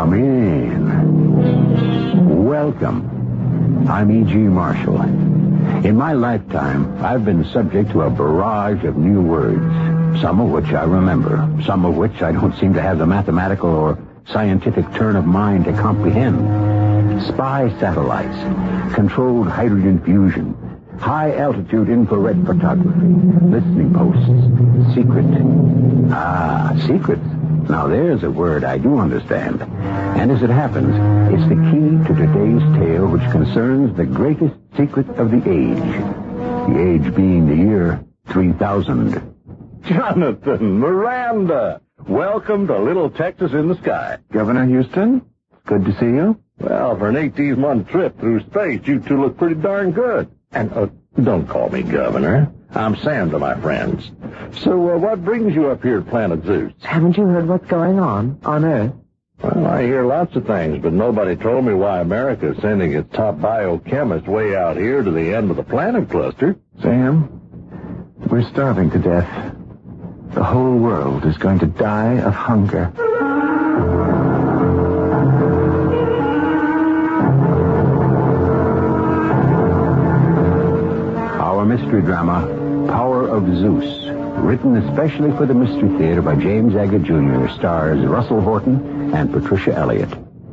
Come in. Welcome. I'm E.G. Marshall. In my lifetime, I've been subject to a barrage of new words, some of which I remember, some of which I don't seem to have the mathematical or scientific turn of mind to comprehend. Spy satellites, controlled hydrogen fusion, high-altitude infrared photography, listening posts, secret. Secrets. Now, there's a word I do understand. And as it happens, it's the key to today's tale, which concerns the greatest secret of the age. The age being the year 3000. Jonathan, Miranda, welcome to Little Texas in the Sky. Governor Houston, good to see you. Well, for an 18-month trip through space, you two look pretty darn good. And don't call me Governor. I'm Sam to my friends. So, what brings you up here to Planet Zeus? Haven't you heard what's going on Earth? Well, I hear lots of things, but nobody told me why America is sending its top biochemist way out here to the end of the planet cluster. Sam, we're starving to death. The whole world is going to die of hunger. Our mystery drama, Power of Zeus, written especially for the Mystery Theater by James Agate Jr., stars Russell Horton and Patricia Elliott.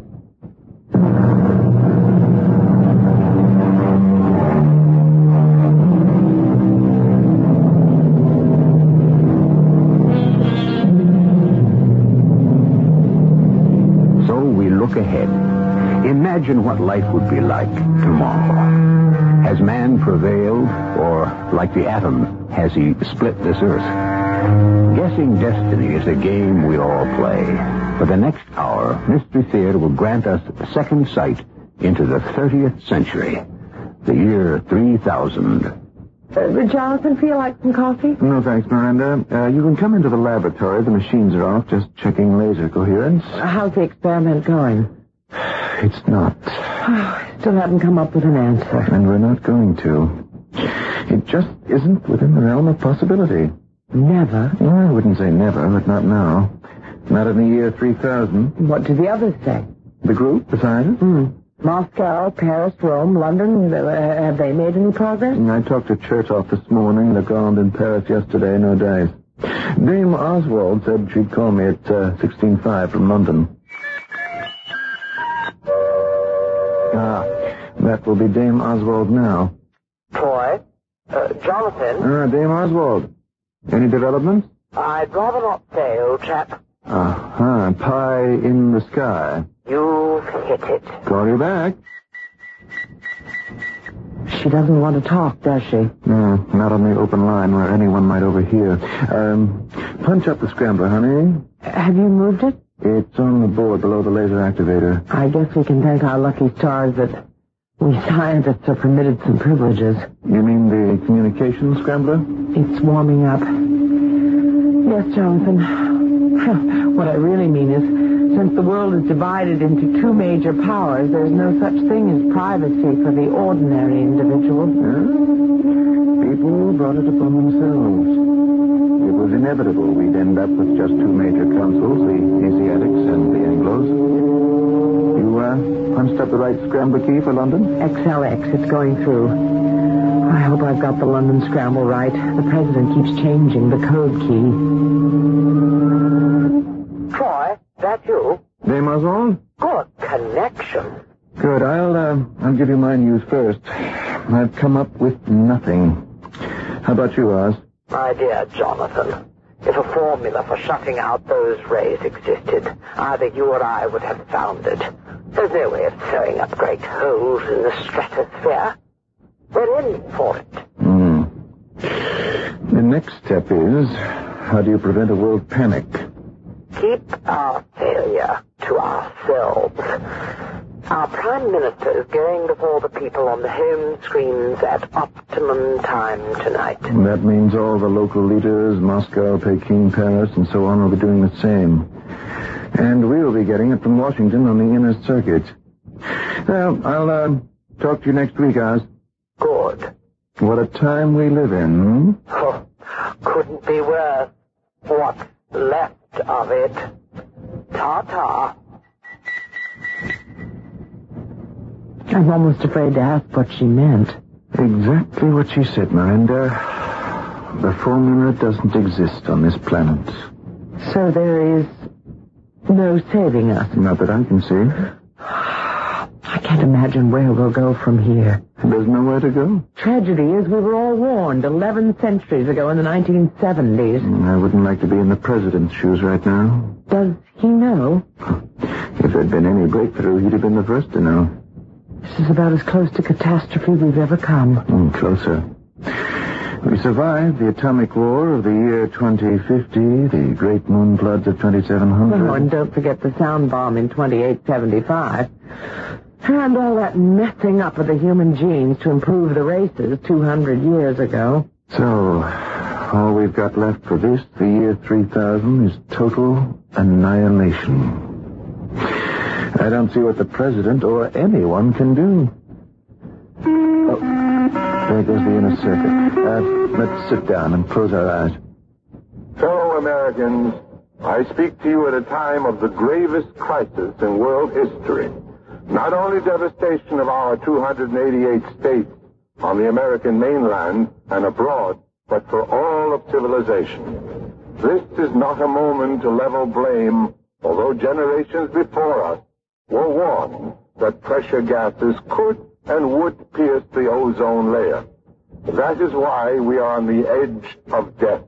So we look ahead. Imagine what life would be like tomorrow. Has man prevailed, or, like the atom, has he split this earth? Guessing destiny is a game we all play. For the next hour, Mystery Theater will grant us second sight into the 30th century, the year 3000. Would Jonathan feel like some coffee? No, thanks, Miranda. You can come into the laboratory. The machines are off, just checking laser coherence. How's the experiment going? It's not. Still haven't come up with an answer. And we're not going to. It just isn't within the realm of possibility. Never? Well, I wouldn't say never, but not now. Not in the year 3000. What do the others say? The group, the scientists? Moscow, Paris, Rome, London, have they made any progress? I talked to Chertoff this morning. The Grand in Paris yesterday, no dice. Dame Oswald said she'd call me at 16:05 from London. That will be Dame Oswald now. Troy? Jonathan? Dame Oswald. Any developments? I'd rather not say, old chap. Pie in the sky. You've hit it. Call you back. She doesn't want to talk, does she? No, not on the open line where anyone might overhear. Punch up the scrambler, honey. Have you moved it? It's on the board below the laser activator. I guess we can thank our lucky stars that we scientists are permitted some privileges. You mean the communication scrambler? It's warming up. Yes, Jonathan. What I really mean is, since the world is divided into two major powers, there's no such thing as privacy for the ordinary individual. People brought it upon themselves. It was inevitable we'd end up with just two major councils, the Asiatics and the Anglos. You, punched up the right scrambler key for London? XLX, it's going through. I hope I've got the London scramble right. The president keeps changing the code key. Troy, that you? Dame Oswald? Good connection. Good. I'll give you my news first. I've come up with nothing. How about you, Oz? My dear Jonathan, if a formula for shutting out those rays existed, either you or I would have found it. There's no way of sewing up great holes in the stratosphere. We're in for it. The next step is, how do you prevent a world panic? Keep our failure to ourselves. Our Prime Minister is going before the people on the home screens at optimum time tonight. That means all the local leaders, Moscow, Peking, Paris, and so on, will be doing the same. And we'll be getting it from Washington on the inner circuit. Well, I'll talk to you next week, Oz. Good. What a time we live in, Oh, couldn't be worse. What's left of it. Ta-ta. I'm almost afraid to ask what she meant. Exactly what she said, Miranda. The formula doesn't exist on this planet. So there is no saving us? Not that I can see. I can't imagine where we'll go from here. There's nowhere to go. Tragedy is we were all warned 11 centuries ago in the 1970s. I wouldn't like to be in the president's shoes right now. Does he know? If there'd been any breakthrough, he'd have been the first to know. This is about as close to catastrophe we've ever come. Closer. We survived the atomic war of the year 2050, the great moon floods of 2700. Oh, and don't forget the sound bomb in 2875. And all that messing up of the human genes to improve the races 200 years ago. So, all we've got left for this, the year 3000, is total annihilation. I don't see what the president or anyone can do. Oh, there goes the inner circuit. Let's sit down and close our eyes. Fellow Americans, I speak to you at a time of the gravest crisis in world history. Not only devastation of our 288 states on the American mainland and abroad, but for all of civilization. This is not a moment to level blame, although generations before us were warned that pressure gases could and would pierce the ozone layer. That is why we are on the edge of death.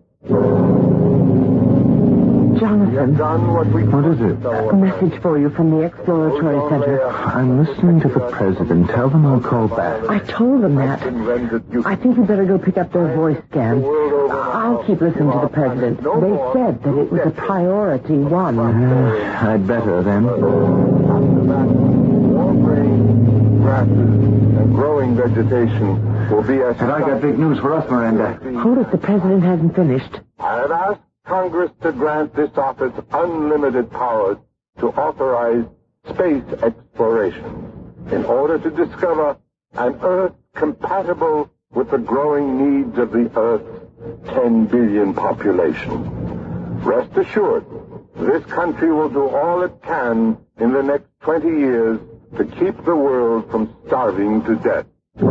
Jonathan. What is it? A message for you from the Exploratory Center. I'm listening to the president. Tell them I'll call back. I told them that. I think you better go pick up their voice scans. I'll keep listening to the president. They said that it was a priority one. I'd better, then. Grasses and growing vegetation will be as... And I got big news for us, Miranda. Hold it, the president hasn't finished. I have asked Congress to grant this office unlimited powers to authorize space exploration in order to discover an Earth compatible with the growing needs of the Earth's 10 billion population. Rest assured, this country will do all it can in the next 20 years to keep the world from starving to death.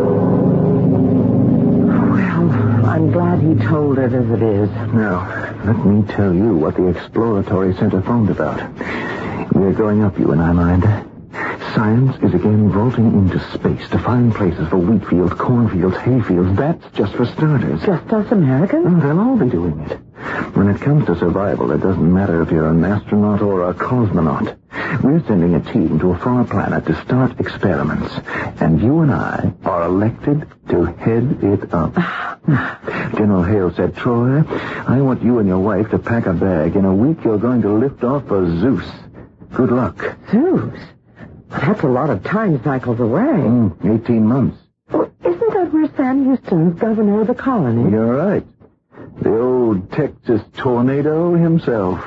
I'm glad he told it as it is. Now, let me tell you what the Exploratory Center phoned about. We're going up, you and I, Miranda. Science is again vaulting into space to find places for wheat fields, cornfields, hayfields. That's just for starters. Just us Americans? Oh, they'll all be doing it. When it comes to survival, it doesn't matter if you're an astronaut or a cosmonaut. We're sending a team to a far planet to start experiments. And you and I are elected to head it up. General Hale said, Troy, I want you and your wife to pack a bag. In a week, you're going to lift off for Zeus. Good luck. Zeus? That's a lot of time cycles away. 18 months. Well, isn't that where Sam Houston's governor of the colony? You're right. The old Texas tornado himself.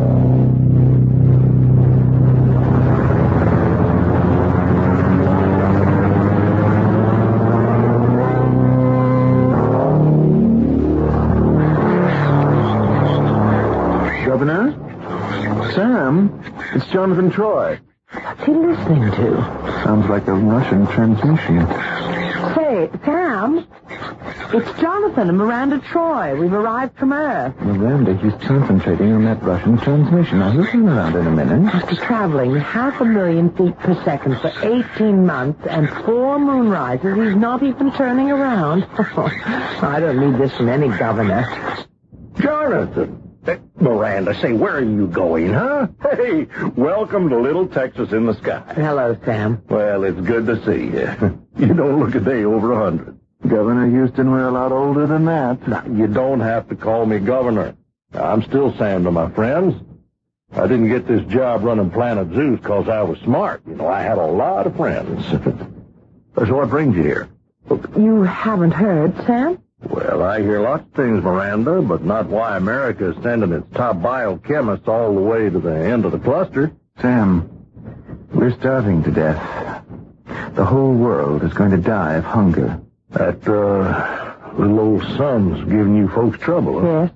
Governor? Sam? It's Jonathan Troy. What's he listening to? Sounds like a Russian transmission. Say, Sam, it's Jonathan and Miranda Troy. We've arrived from Earth. Miranda, he's concentrating on that Russian transmission. Now, he'll turn around in a minute. After traveling 500,000 feet per second for 18 months and 4 moonrises, he's not even turning around. I don't need this from any governor. Jonathan! Miranda, say, where are you going, huh? Hey, welcome to Little Texas in the sky. Hello, Sam. Well, it's good to see you. You don't look a day over 100. Governor Houston, we're a lot older than that. Now, you don't have to call me governor. I'm still Sam to my friends. I didn't get this job running Planet Zeus because I was smart. You know, I had a lot of friends. So what brings you here? You haven't heard, Sam? Well, I hear lots of things, Miranda, but not why America is sending its top biochemists all the way to the end of the cluster. Sam, we're starving to death. The whole world is going to die of hunger. That, little old sun's giving you folks trouble, huh? Yes.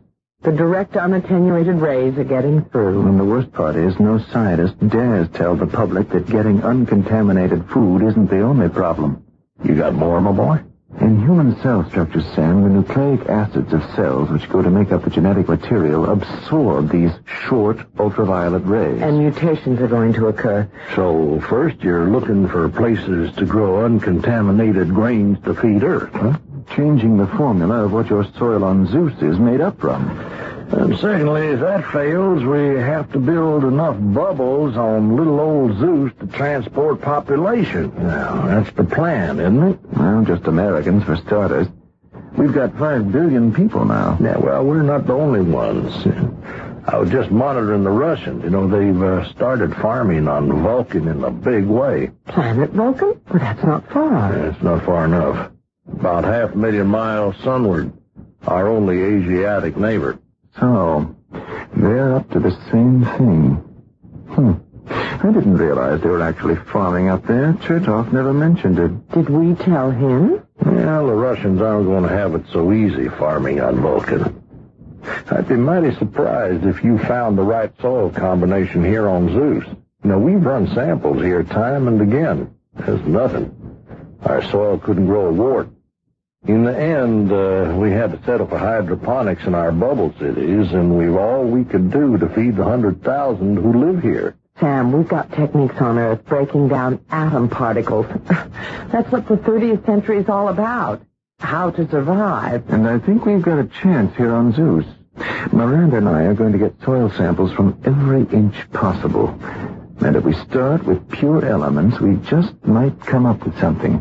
The direct unattenuated rays are getting through. And the worst part is no scientist dares tell the public that getting uncontaminated food isn't the only problem. You got more, my boy? In human cell structures, Sam, the nucleic acids of cells which go to make up the genetic material absorb these short ultraviolet rays. And mutations are going to occur. So first you're looking for places to grow uncontaminated grains to feed Earth, huh? Changing the formula of what your soil on Zeus is made up from. And secondly, if that fails, we have to build enough bubbles on little old Zeus to transport population. Now, that's the plan, isn't it? Well, just Americans for starters. We've got 5 billion people now. Yeah, well, we're not the only ones. I was just monitoring the Russians. You know, they've started farming on Vulcan in a big way. Planet Vulcan? Well, that's not far. Yeah, it's not far enough. About 500,000 miles sunward. Our only Asiatic neighbor. So, they're up to the same thing. I didn't realize they were actually farming up there. Chertoff never mentioned it. Did we tell him? Well, the Russians aren't going to have it so easy farming on Vulcan. I'd be mighty surprised if you found the right soil combination here on Zeus. Now, we've run samples here time and again. There's nothing. Our soil couldn't grow a wart. In the end, we had to set up a hydroponics in our bubble cities, and we've all we could do to feed the 100,000 who live here. Sam, we've got techniques on Earth breaking down atom particles. That's what the 30th century is all about. How to survive. And I think we've got a chance here on Zeus. Miranda and I are going to get soil samples from every inch possible. And if we start with pure elements, we just might come up with something.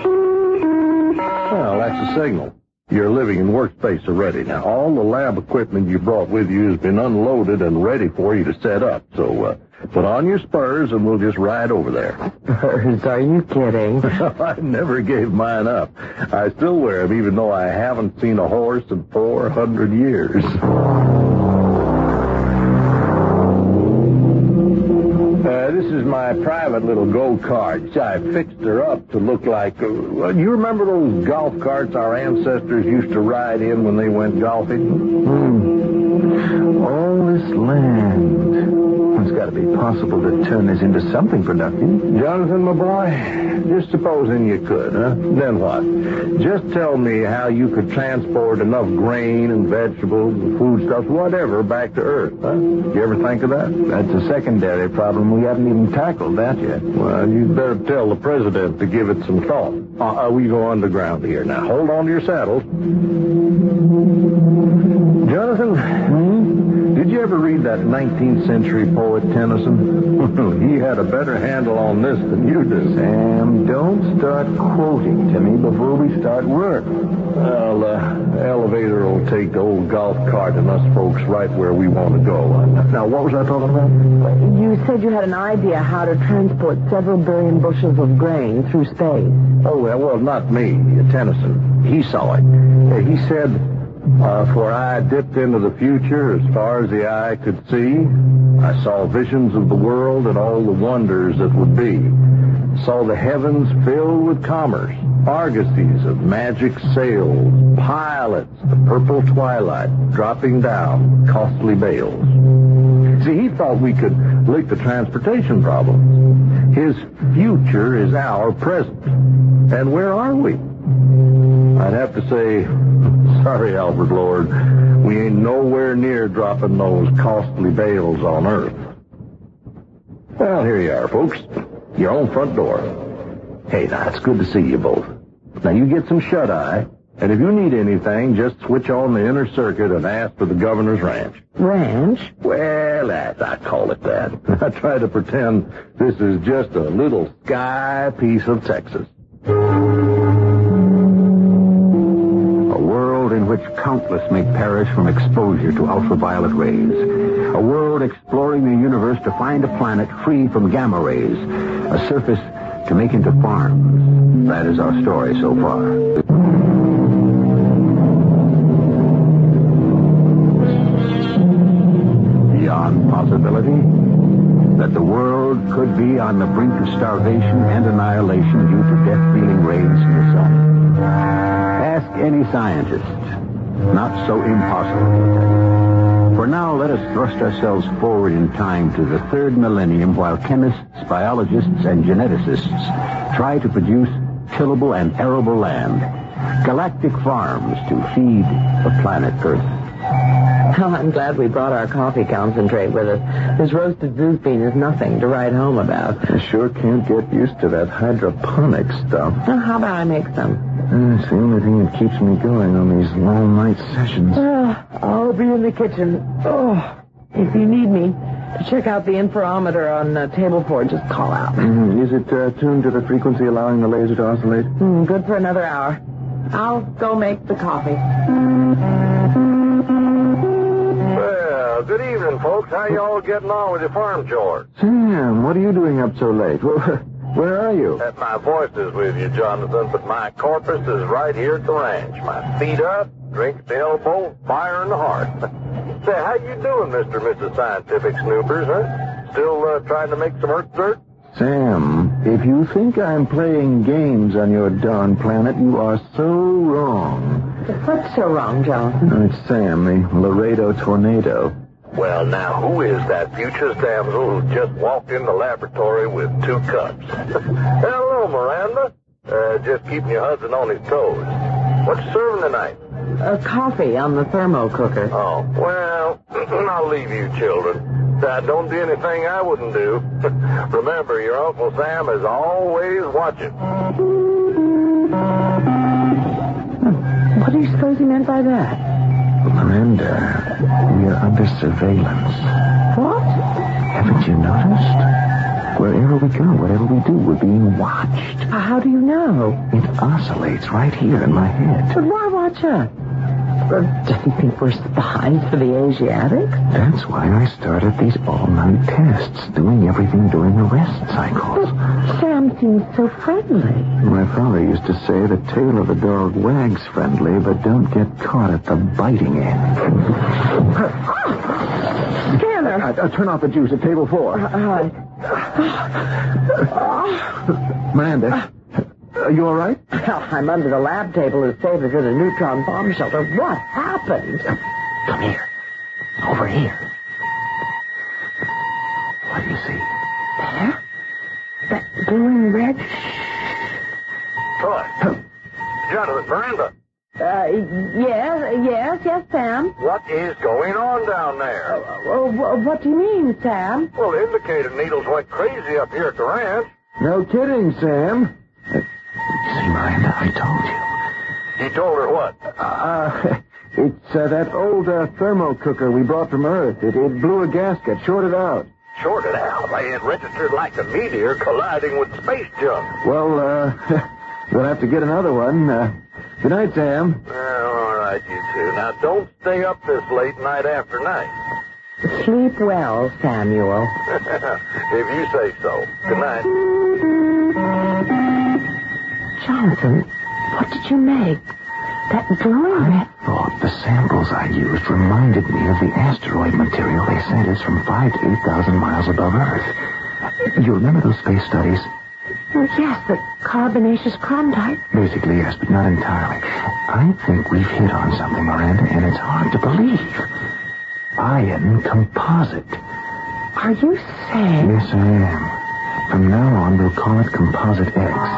Well, that's a signal. Your living and workspace are ready. Now, all the lab equipment you brought with you has been unloaded and ready for you to set up. So, put on your spurs and we'll just ride over there. Spurs? Are you kidding? I never gave mine up. I still wear them, even though I haven't seen a horse in 400 years. This is my private little go-kart. I fixed her up to look like... you remember those golf carts our ancestors used to ride in when they went golfing? All this land. It's got to be possible to turn this into something productive. Jonathan, my boy, just supposing you could, huh? Then what? Just tell me how you could transport enough grain and vegetables and foodstuffs, whatever, back to Earth, huh? You ever think of that? That's a secondary problem. We haven't even tackled that yet. Well, you'd better tell the president to give it some thought. We go underground here. Now, hold on to your saddles. Jonathan, did you ever read that 19th century poet Tennyson? He had a better handle on this than you do. Sam, don't start quoting to me before we start work. Well, the elevator will take the old golf cart and us folks right where we want to go. Now, what was I talking about? You said you had an idea how to transport several billion bushels of grain through space. Oh, well, not me. Tennyson. He saw it. He said, for I dipped into the future as far as the eye could see. I saw visions of the world and all the wonders that would be. Saw the heavens filled with commerce, argosies of magic sails, pilots, the purple twilight, dropping down costly bales. See, he thought we could lick the transportation problem. His future is our present. And where are we? I'd have to say, sorry, Albert Lord, we ain't nowhere near dropping those costly bales on Earth. Well, here you are, folks. Your own front door. Hey, now, it's good to see you both. Now, you get some shut-eye, and if you need anything, just switch on the inner circuit and ask for the governor's ranch. Ranch? Well, I call it that. I try to pretend this is just a little sky piece of Texas. A world in which countless may perish from exposure to ultraviolet rays. A world exploring the universe to find a planet free from gamma rays. A surface to make into farms. That is our story so far. Beyond possibility that the world could be on the brink of starvation and annihilation due to death-dealing rays from the sun. Ask any scientist. not so impossible. For now, let us thrust ourselves forward in time to the third millennium while chemists, biologists, and geneticists try to produce tillable and arable land, galactic farms to feed the planet Earth. Oh, I'm glad we brought our coffee concentrate with us. This roasted Zeus bean is nothing to write home about. I sure can't get used to that hydroponic stuff. Well, how about I make some? It's the only thing that keeps me going on these long-night sessions. I'll be in the kitchen. Oh, if you need me to check out the interferometer on table 4, just call out. Is it tuned to the frequency allowing the laser to oscillate? Good for another hour. I'll go make the coffee. Well, good evening, folks. How y'all getting on with your farm chores? Sam, what are you doing up so late? Where are you? My voice is with you, Jonathan, but my corpus is right here at the ranch. My feet up, drink at the elbow, fire in the heart. Say, how you doing, Mr. and Mrs. Scientific Snoopers, huh? Still trying to make some earth dirt? Sam, if you think I'm playing games on your darn planet, you are so wrong. What's so wrong, Jonathan? It's Sam, the Laredo tornado. Well, now, who is that futurist damsel who just walked in the laboratory with 2 cups? Hello, Miranda. Just keeping your husband on his toes. What's you serving tonight? Coffee on the thermo cooker. Oh, well, I'll leave you children. Don't do anything I wouldn't do. Remember, your Uncle Sam is always watching. What do you suppose he meant by that? Miranda, we are under surveillance. What? Haven't you noticed? Wherever we go, whatever we do, we're being watched. How do you know? It oscillates right here in my head. But why watch us? Do you think we're spies for the Asiatics? That's why I started these all-night tests, doing everything during the rest cycles. But Sam seems so friendly. My father used to say the tail of the dog wags friendly, but don't get caught at the biting end. Scanner! Turn off the juice at table 4. Miranda, are you all right? I'm under the lab table as safe as in a neutron bomb shelter. What happened? Come here. Over here. What do you see? There? That blue and red? Troy. Jonathan, Miranda. Yes, Sam. What is going on down there? What do you mean, Sam? Well, the indicator needles went crazy up here at the ranch. No kidding, Sam. See, Miranda, I told you. He told her what? It's that old thermo cooker we brought from Earth. It blew a gasket, shorted out. Shorted out? It registered like a meteor colliding with space junk. Well, we'll have to get another one. Good night, Sam. All right, you two. Now, don't stay up this late night after night. Sleep well, Samuel. If you say so. Good night. Jonathan, what did you make? That blue and red? I thought the samples I used reminded me of the asteroid material they sent us from 5,000 to 8,000 miles above Earth. You remember those space studies? Oh, yes, the carbonaceous chromatite. Basically, yes, but not entirely. I think we've hit on something, Miranda, and it's hard to believe. Iron composite. Are you saying? Yes, I am. From now on, we'll call it Composite X.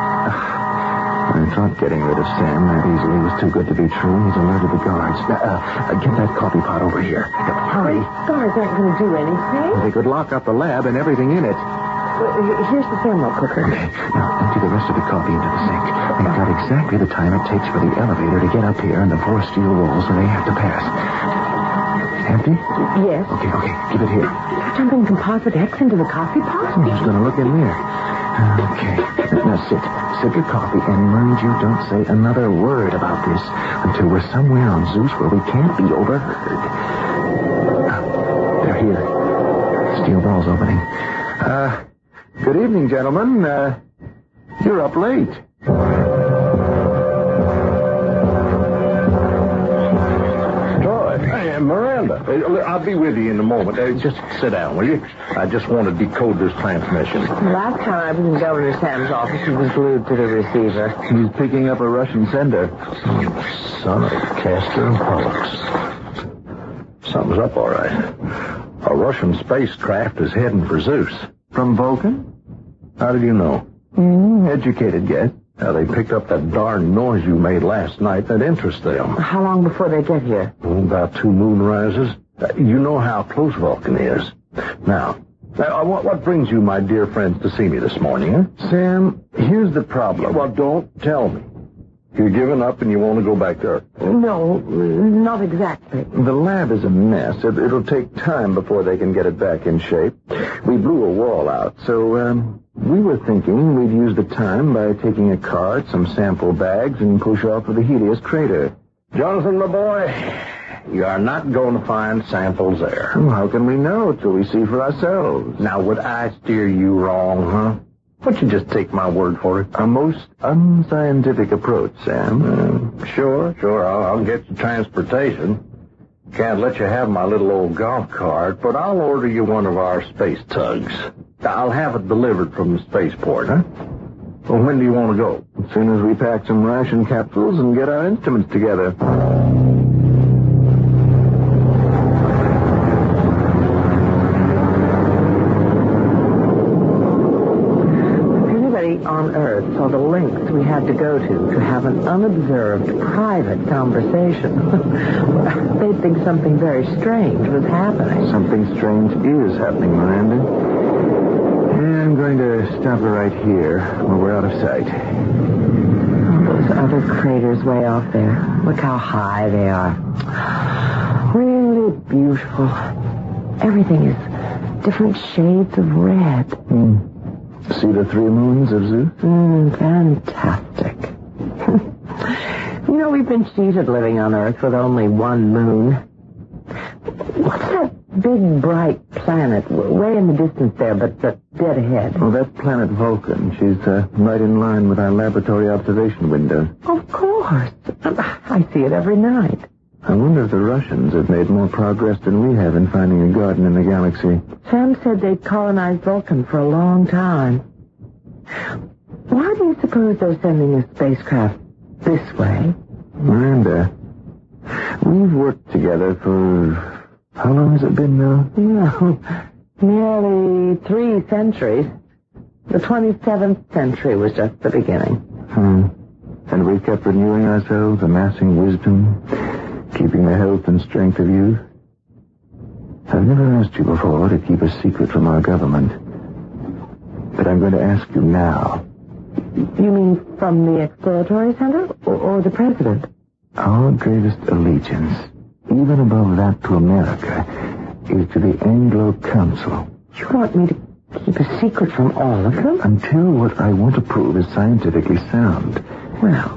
I thought getting rid of Sam that easily was too good to be true. He's alerted the guards. Get that coffee pot over here. Hurry. Guards aren't going to do anything. They could lock up the lab and everything in it. Here's the thermo cooker. Okay, now empty the rest of the coffee into the sink. We've got exactly the time it takes for the elevator to get up here and the 4 steel rolls that they have to pass. Empty? Yes. Okay, give it here. You're dumping Composite X into the coffee pot? I'm just going to look in there. Okay, now sip your coffee, and mind you don't say another word about this until we're somewhere on Zeus where we can't be overheard. They're here. Steel ball's opening. Good evening, gentlemen. You're up late. Troy. Hey, Miranda. Miranda, I'll be with you in a moment. Just sit down, will you? I just want to decode this transmission. Last time I was in Governor Sam's office, he was glued to the receiver. He's picking up a Russian sender. Son of Castor and Pollux. Something's up, all right. A Russian spacecraft is heading for Zeus. From Vulcan? How did you know? Educated guess. Now, they picked up that darn noise you made last night that interests them. How long before they get here? About 2 moon rises. You know how close Vulcan is. Now, what brings you, my dear friends, to see me this morning, huh? Sam, here's the problem. Well, don't tell me. You're giving up and you want to go back there. No, not exactly. The lab is a mess. It'll take time before they can get it back in shape. We blew a wall out, so we were thinking we'd use the time by taking a cart, some sample bags, and push off for the Helios crater. Jonathan, my boy, you are not going to find samples there. Well, how can we know till we see for ourselves? Now, would I steer you wrong, huh? Why don't you just take my word for it? A most unscientific approach, Sam. Sure. I'll get you transportation. Can't let you have my little old golf cart, but I'll order you one of our space tugs. I'll have it delivered from the spaceport, huh? Well, when do you want to go? As soon as we pack some ration capsules and get our instruments together. On Earth saw the lengths we had to go to have an unobserved, private conversation. They'd think something very strange was happening. Something strange is happening, Miranda. And I'm going to stop her right here, where we're out of sight. Oh, those other craters way off there. Look how high they are. Really beautiful. Everything is different shades of red. See the 3 moons of Zeus? Fantastic. You know, we've been cheated living on Earth with only 1 moon. What's that big, bright planet way in the distance there, but dead ahead? Well, that's planet Vulcan. She's right in line with our laboratory observation window. Of course. I see it every night. I wonder if the Russians have made more progress than we have in finding a garden in the galaxy. Sam said they'd colonized Vulcan for a long time. Why do you suppose they're sending a spacecraft this way? Miranda, we've worked together for... how long has it been now? Nearly 3 centuries. The 27th century was just the beginning. And we've kept renewing ourselves, amassing wisdom, keeping the health and strength of youth. I've never asked you before to keep a secret from our government. But I'm going to ask you now. You mean from the exploratory center or the president? Our greatest allegiance, even above that to America, is to the Anglo Council. You want me to keep a secret from all of them? Until what I want to prove is scientifically sound. Well,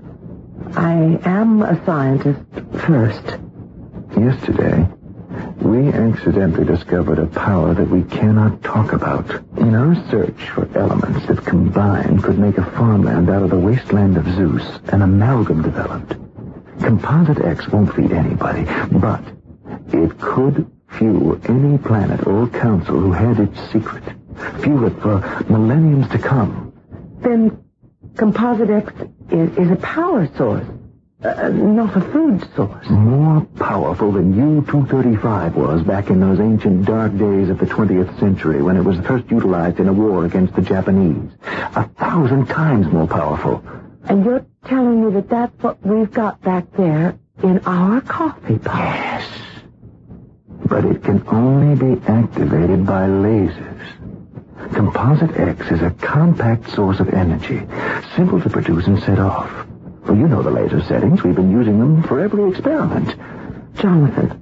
I am a scientist first. Yesterday, we accidentally discovered a power that we cannot talk about. In our search for elements that combined could make a farmland out of the wasteland of Zeus, an amalgam developed. Composite X won't feed anybody, but it could fuel any planet or council who had its secret. Fuel it for millenniums to come. Then Composite X is a power source, not a food source. More powerful than U-235 was back in those ancient dark days of the 20th century when it was first utilized in a war against the Japanese. 1,000 times more powerful. And you're telling me that that's what we've got back there in our coffee pot? Yes. But it can only be activated by lasers. Composite X is a compact source of energy, simple to produce and set off. Well, you know the laser settings. We've been using them for every experiment. Jonathan,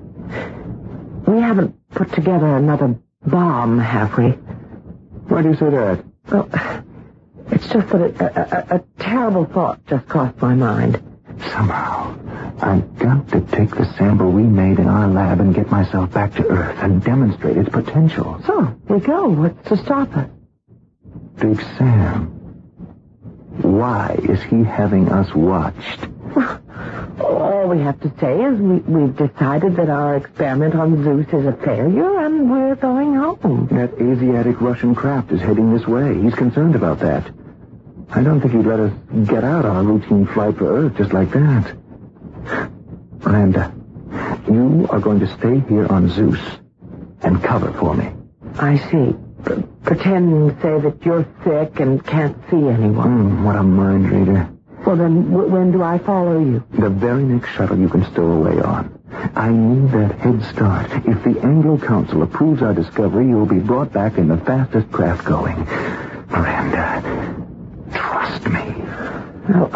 we haven't put together another bomb, have we? Why do you say that? Well, it's just that a terrible thought just crossed my mind. Somehow, I've got to take the sample we made in our lab and get myself back to Earth and demonstrate its potential. So, we go. What's to stop us? Big Sam. Why is he having us watched? All we have to say is we've decided that our experiment on Zeus is a failure and we're going home. That Asiatic Russian craft is heading this way. He's concerned about that. I don't think he'd let us get out our routine flight for Earth just like that. Miranda, you are going to stay here on Zeus and cover for me. I see. Pretend and say that you're sick and can't see anyone. What a mind reader. Well, then, when do I follow you? The very next shuttle you can stow away on. I need that head start. If the Anglo Council approves our discovery, you'll be brought back in the fastest craft going. Miranda, trust me. Well,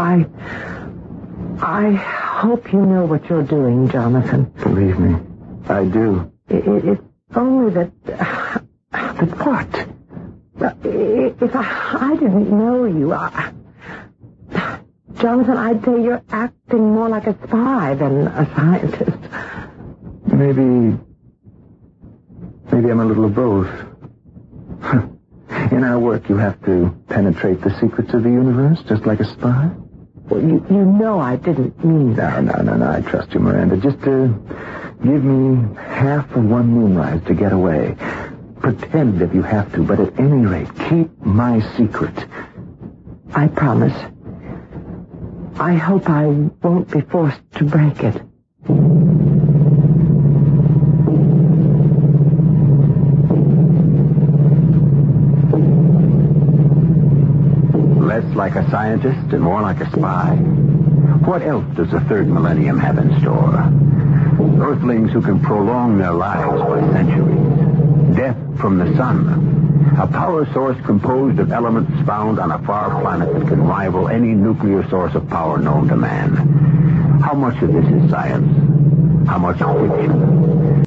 I hope you know what you're doing, Jonathan. Believe me, I do. It's only that... But what? If I didn't know you, Jonathan, I'd say you're acting more like a spy than a scientist. Maybe I'm a little of both. In our work, you have to penetrate the secrets of the universe, just like a spy. Well, you know I didn't mean that. No, I trust you, Miranda. Just give me half of one moonrise to get away. Pretend if you have to, but at any rate, keep my secret. I promise. I hope I won't be forced to break it. Less like a scientist and more like a spy. What else does the third millennium have in store? Earthlings who can prolong their lives by centuries. Death from the sun. A power source composed of elements found on a far planet that can rival any nuclear source of power known to man. How much of this is science? How much fiction?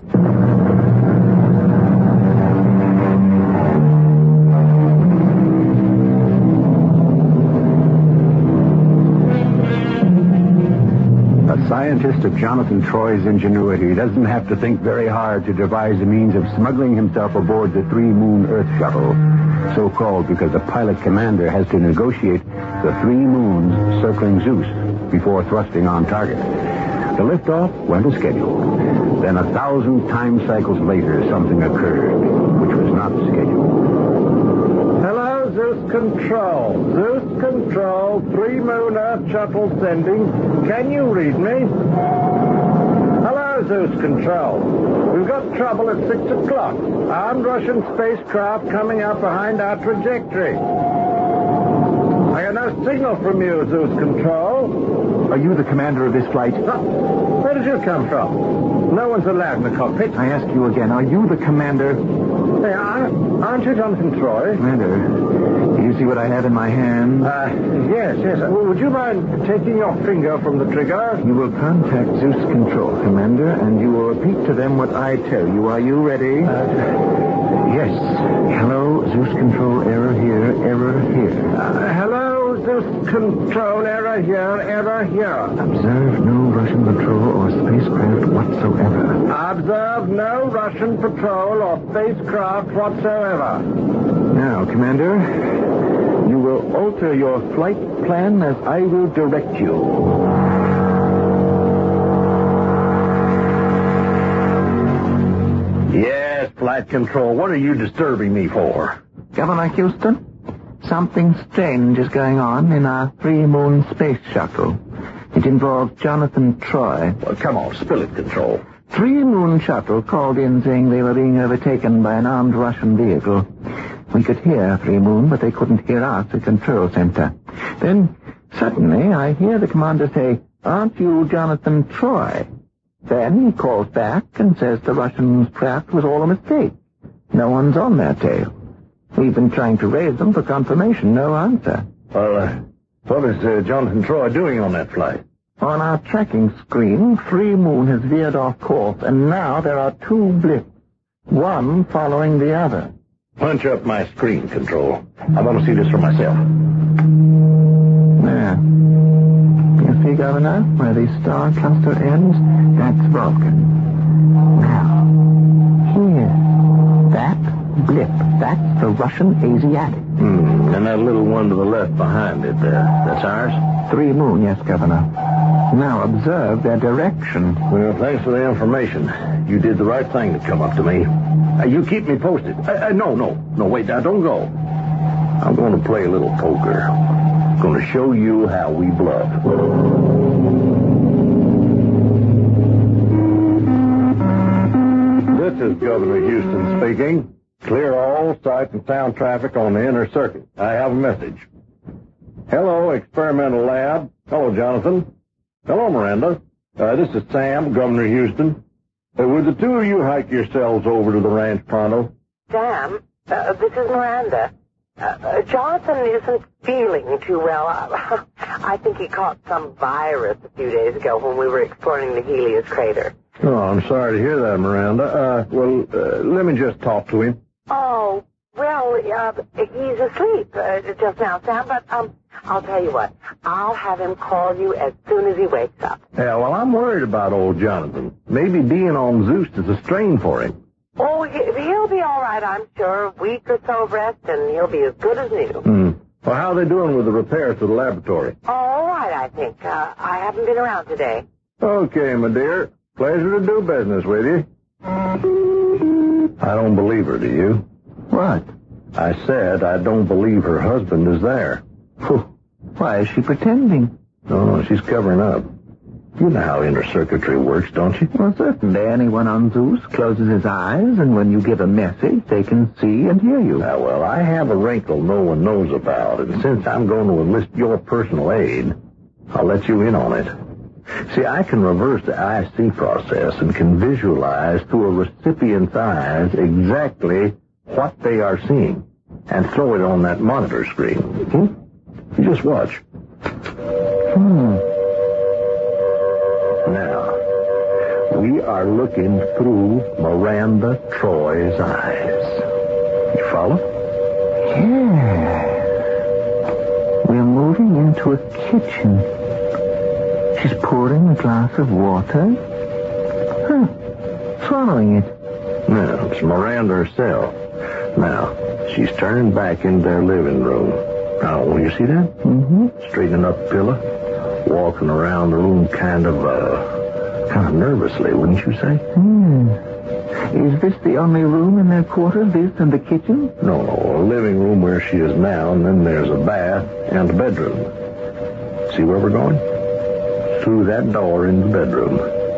A scientist of Jonathan Troy's ingenuity doesn't have to think very hard to devise a means of smuggling himself aboard the three-moon Earth shuttle, so-called because the pilot commander has to negotiate the 3 moons circling Zeus before thrusting on target. The liftoff went as scheduled. Then 1,000 time cycles later, something occurred, which was not scheduled. Hello, Zeus Control. Zeus Control, 3-moon Earth shuttle sending. Can you read me? Hello, Zeus Control. We've got trouble at 6 o'clock. Armed Russian spacecraft coming up behind our trajectory. I got no signal from you, Zeus Control. Are you the commander of this flight? Where did you come from? No one's allowed in the cockpit. I ask you again, are you the commander? Hey, aren't you Jonathan Troy? Commander, do you see what I have in my hand? Yes. Would you mind taking your finger from the trigger? You will contact Zeus Control, Commander, and you will repeat to them what I tell you. Are you ready? Yes. Hello, Zeus Control, error here. Hello, Zeus Control, error here. Observe no Russian patrol or spacecraft whatsoever. Observe no Russian patrol or spacecraft whatsoever. Now, Commander, you will alter your flight plan as I will direct you. Yes, Flight Control. What are you disturbing me for? Governor Houston, something strange is going on in our 3-moon space shuttle. It involves Jonathan Troy. Well, come on, spill it, Control. 3-moon shuttle called in saying they were being overtaken by an armed Russian vehicle. We could hear 3-moon, but they couldn't hear us at Control Center. Then, suddenly, I hear the commander say, "Aren't you Jonathan Troy?" Then he calls back and says the Russians' craft was all a mistake. No one's on that tail. We've been trying to raise them for confirmation. No answer. Well, what is Jonathan Troy doing on that flight? On our tracking screen, 3-moon has veered off course, and now there are 2 blips, one following the other. Punch up my screen, Control. I want to see this for myself. There. You see, Governor, where the star cluster ends? That's Vulcan. Now, here. That blip. That's the Russian Asiatic. And that little one to the left behind it there, that's ours? 3-moon, yes, Governor. Now observe their direction. Well, thanks for the information. You did the right thing to come up to me. You keep me posted. No, wait, now don't go. I'm going to play a little poker. I'm going to show you how we bluff. This is Governor Houston speaking. Clear all sight and sound traffic on the inner circuit. I have a message. Hello, experimental lab. Hello, Jonathan. Hello, Miranda. This is Sam, Governor Houston. Would the two of you hike yourselves over to the ranch pronto? Sam, this is Miranda. Jonathan isn't feeling too well. I think he caught some virus a few days ago when we were exploring the Helios crater. Oh, I'm sorry to hear that, Miranda. Let me just talk to him. Oh, well, he's asleep just now, Sam, but I'll tell you what. I'll have him call you as soon as he wakes up. Yeah, well, I'm worried about old Jonathan. Maybe being on Zeus is a strain for him. Oh, he'll be all right, I'm sure. A week or so of rest, and he'll be as good as new. Well, how are they doing with the repairs to the laboratory? Oh, all right, I think. I haven't been around today. Okay, my dear. Pleasure to do business with you. I don't believe her, do you? What? I said I don't believe her husband is there. Why is she pretending? No, she's covering up. You know how inner circuitry works, don't you? Well, certainly. Anyone on Zeus closes his eyes, and when you give a message, they can see and hear you. Well, I have a wrinkle no one knows about, and since I'm going to enlist your personal aid, I'll let you in on it. See, I can reverse the IC process and can visualize through a recipient's eyes exactly what they are seeing and throw it on that monitor screen. You just watch. Now, we are looking through Miranda Troy's eyes. You follow? Yeah. We're moving into a kitchen. She's pouring a glass of water. Swallowing it. No, it's Miranda herself. Now, she's turning back in their living room. Now, will you see that? Mm-hmm. Straightening up pillow, walking around the room kind of nervously, wouldn't you say? Is this the only room in their quarters, this and the kitchen? No, a living room where she is now, and then there's a bath and a bedroom. See where we're going? Through that door in the bedroom.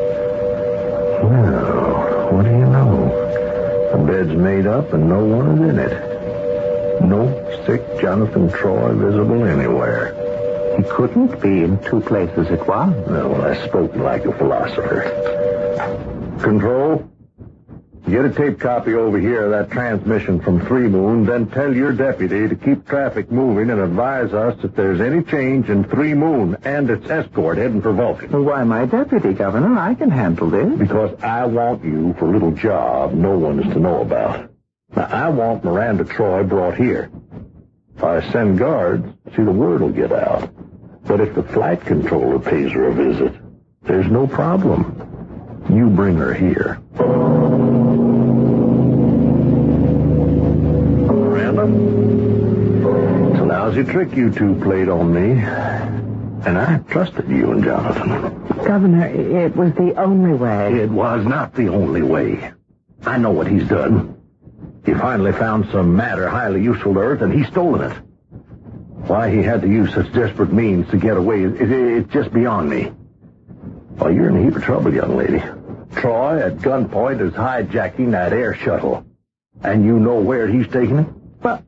Well, what do you know? The bed's made up and no one is in it. No sick Jonathan Troy visible anywhere. He couldn't be in two places at once. No, well, I spoke like a philosopher. Control, get a tape copy over here of that transmission from Three Moon, then tell your deputy to keep traffic moving and advise us if there's any change in Three Moon and its escort heading for Vulcan. Well, why, my deputy, Governor? I can handle this. Because I want you for a little job no one is to know about. Now, I want Miranda Troy brought here. If I send guards, see, the word will get out. But if the flight controller pays her a visit, there's no problem. You bring her here. Miranda, it's a lousy trick you two played on me. And I trusted you and Jonathan. Governor, it was the only way. It was not the only way. I know what he's done. He finally found some matter highly useful to Earth, and he's stolen it. Why he had to use such desperate means to get away, it's just beyond me. Well, you're in a heap of trouble, young lady. Troy, at gunpoint, is hijacking that air shuttle. And you know where he's taking it? Well,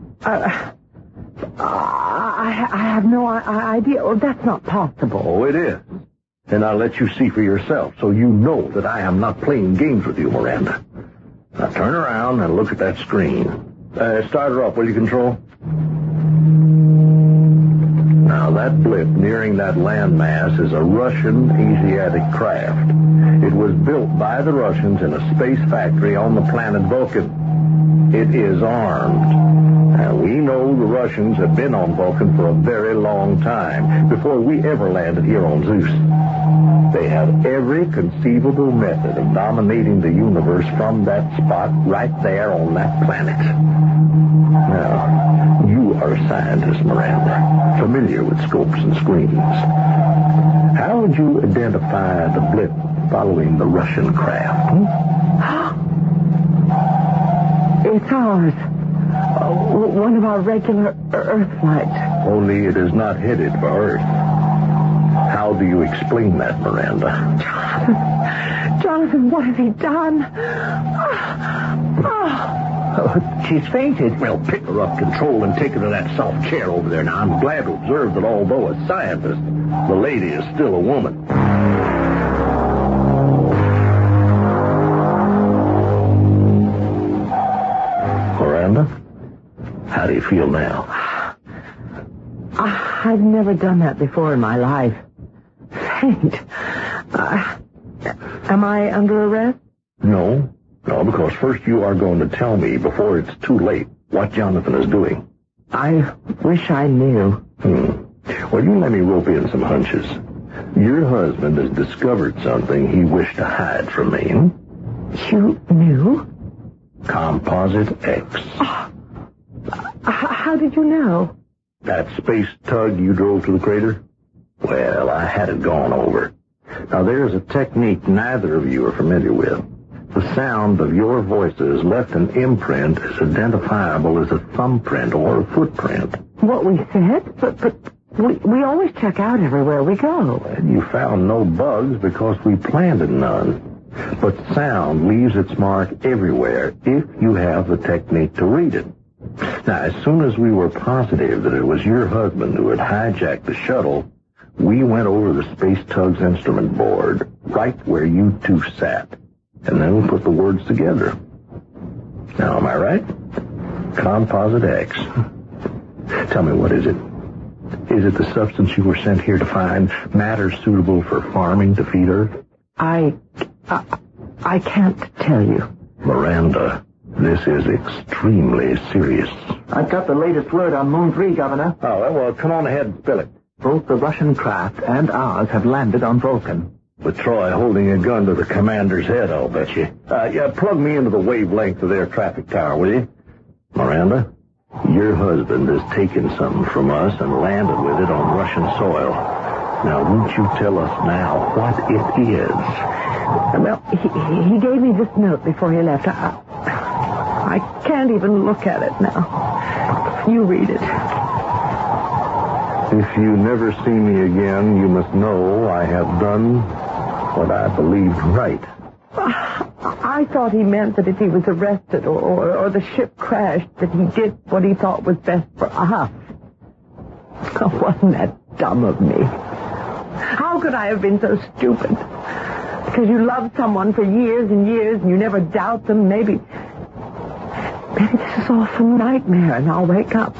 I have no idea. Oh, that's not possible. Oh, it is. And I'll let you see for yourself, so you know that I am not playing games with you, Miranda. Now turn around and look at that screen. Start her up, will you, Control? Now, that blip nearing that landmass is a Russian Asiatic craft. It was built by the Russians in a space factory on the planet Vulcan. It is armed. Now, we know the Russians have been on Vulcan for a very long time, before we ever landed here on Zeus. They have every conceivable method of dominating the universe from that spot right there on that planet. Now, you are a scientist, Miranda, familiar with scopes and screens. How would you identify the blip following the Russian craft? It's ours. One of our regular Earth flights. Only it is not headed for Earth. How do you explain that, Miranda? Jonathan, what has he done? She's fainted. Well, pick her up, Control, and take her to that soft chair over there. Now, I'm glad to observe that although a scientist, the lady is still a woman. Miranda, how do you feel now? I've never done that before in my life. Faint. Am I under arrest? No, because first you are going to tell me, before it's too late, what Jonathan is doing. I wish I knew. Well, you let me rope in some hunches. Your husband has discovered something he wished to hide from me. You knew? Composite X. How did you know? That space tug you drove to the crater? Well, I had it gone over. Now, there's a technique neither of you are familiar with. The sound of your voices left an imprint as identifiable as a thumbprint or a footprint. What we said? But we always check out everywhere we go. And you found no bugs because we planted none. But sound leaves its mark everywhere if you have the technique to read it. Now, as soon as we were positive that it was your husband who had hijacked the shuttle, we went over the space tug's instrument board, right where you two sat, and then we put the words together. Now, am I right? Composite X. Tell me, what is it? Is it the substance you were sent here to find, matter suitable for farming to feed Earth? I can't tell you. Miranda, this is extremely serious. I've got the latest word on Moon 3, Governor. Oh, well, come on ahead and spill it. Both the Russian craft and ours have landed on Vulcan. With Troy holding a gun to the commander's head, I'll bet you. Plug me into the wavelength of their traffic tower, will you? Miranda, your husband has taken something from us and landed with it on Russian soil. Now, won't you tell us now what it is? Well, he gave me this note before he left. I can't even look at it now. You read it. If you never see me again, you must know I have done what I believed right. I thought he meant that if he was arrested or the ship crashed, that he did what he thought was best for us. Oh, wasn't that dumb of me? How could I have been so stupid? Because you loved someone for years and years and you never doubt them. Maybe this is all some nightmare and I'll wake up.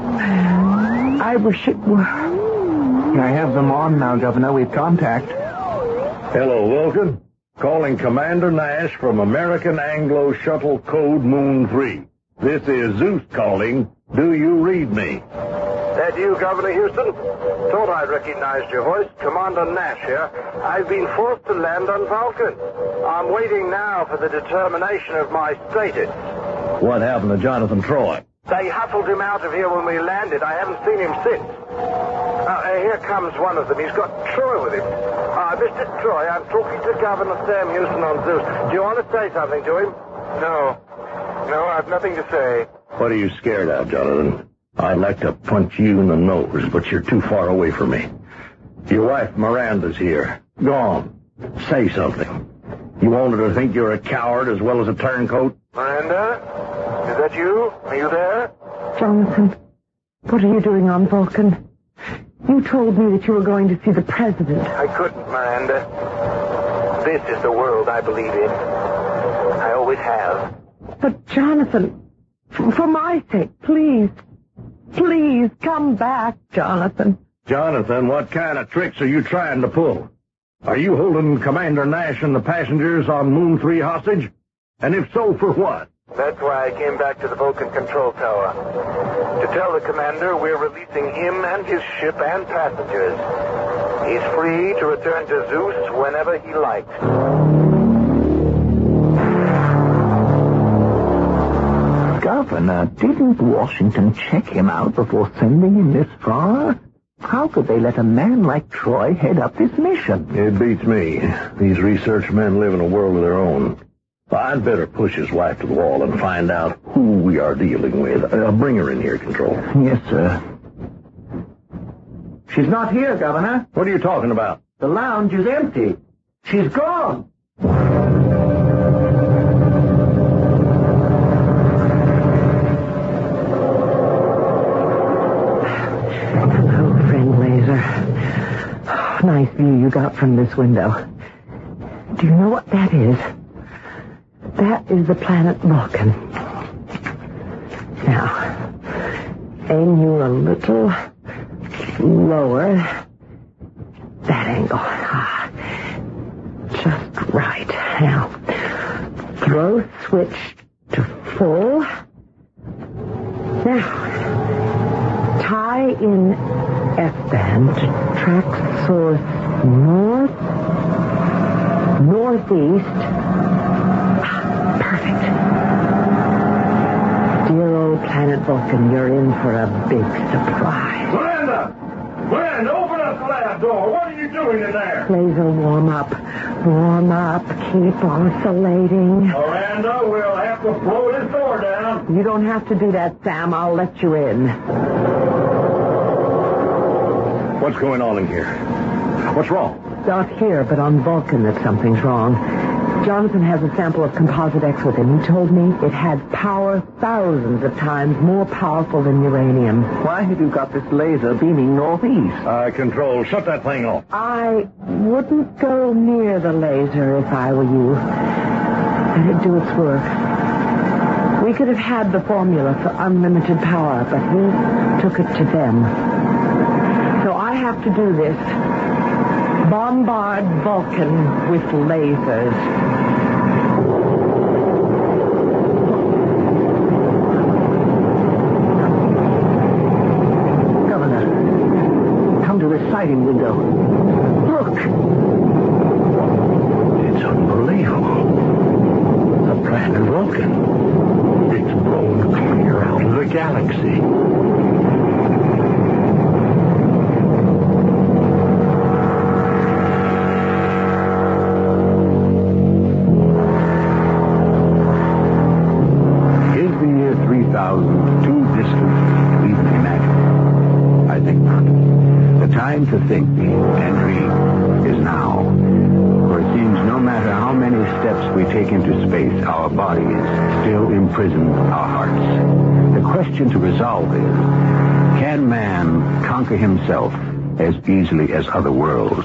I wish it were. I have them on now, Governor. We've contact. Hello, Vulcan. Calling Commander Nash from American Anglo Shuttle Code Moon 3. This is Zeus calling. Do you read me? That you, Governor Houston? Thought I recognized your voice. Commander Nash here. I've been forced to land on Vulcan. I'm waiting now for the determination of my status. What happened to Jonathan Troy? They hustled him out of here when we landed. I haven't seen him since. Here comes one of them. He's got Troy with him. Mr. Troy, I'm talking to Governor Sam Houston on Zeus. Do you want to say something to him? No, I've nothing to say. What are you scared of, Jonathan? I'd like to punch you in the nose, but you're too far away from me. Your wife, Miranda's here. Go on. Say something. You want her to think you're a coward as well as a turncoat? Miranda? Is that you? Are you there? Jonathan, what are you doing on Vulcan? You told me that you were going to see the president. I couldn't, Miranda. This is the world I believe in. I always have. But, Jonathan, for my sake, please come back, Jonathan. Jonathan, what kind of tricks are you trying to pull? Are you holding Commander Nash and the passengers on Moon 3 hostage? And if so, for what? That's why I came back to the Vulcan control tower. To tell the commander we're releasing him and his ship and passengers. He's free to return to Zeus whenever he likes. Governor, didn't Washington check him out before sending him this far? How could they let a man like Troy head up this mission? It beats me. These research men live in a world of their own. I'd better push his wife to the wall and find out who we are dealing with. Bring her in here, Control. Yes, sir. She's not here, Governor. What are you talking about? The lounge is empty. She's gone. Hello, friend Laser. Nice view you got from this window. Do you know what that is? That is the planet Vulcan. Now, aim you a little lower. That angle. Just right. Now, throw switch to full. Now, tie in F-band to track source north, northeast. Perfect. Dear old planet Vulcan, you're in for a big surprise. Miranda! Miranda, open up the lab door. What are you doing in there? Laser, warm up. Warm up. Keep oscillating. Miranda, we'll have to blow this door down. You don't have to do that, Sam. I'll let you in. What's going on in here? What's wrong? Not here, but on Vulcan that something's wrong. Jonathan has a sample of Composite X with him. He told me it had power thousands of times more powerful than uranium. Why have you got this laser beaming northeast? Control, shut that thing off. I wouldn't go near the laser if I were you. Let it do its work. We could have had the formula for unlimited power, but he took it to them. So I have to do this. Bombard Vulcan with lasers. Governor, come to this sighting window. Look! It's unbelievable. The planet Vulcan. It's blown clear out of the galaxy. Too distant to even imagine? I think not. The time to think and dream is now. For it seems no matter how many steps we take into space, our bodies still imprison our hearts. The question to resolve is, can man conquer himself as easily as other worlds?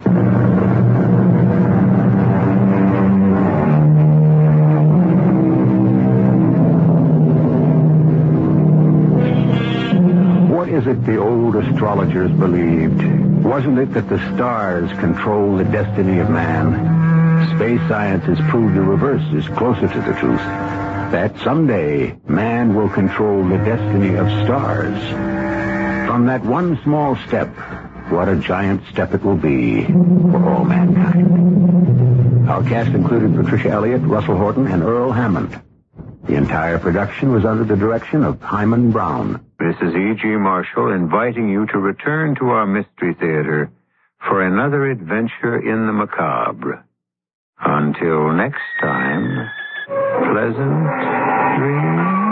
What is it the old astrologers believed? Wasn't it that the stars control the destiny of man? Space science has proved the reverse is closer to the truth. That someday man will control the destiny of stars. From that one small step, what a giant step it will be for all mankind. Our cast included Patricia Elliott, Russell Horton, and Earl Hammond. The entire production was under the direction of Hyman Brown. This is E.G. Marshall inviting you to return to our Mystery Theater for another adventure in the macabre. Until next time, pleasant dreams.